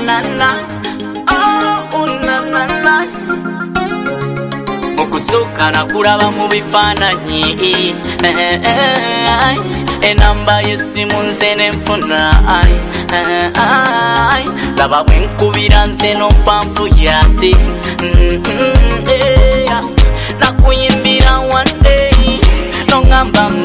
na na, oh na na na. Mukusuka na kulaba mu bifaananyi, enamba y'essimu nze ne nfuna, laba bwe nkubira nze nompa nfuya ati, nakuyimbira one day, nongamba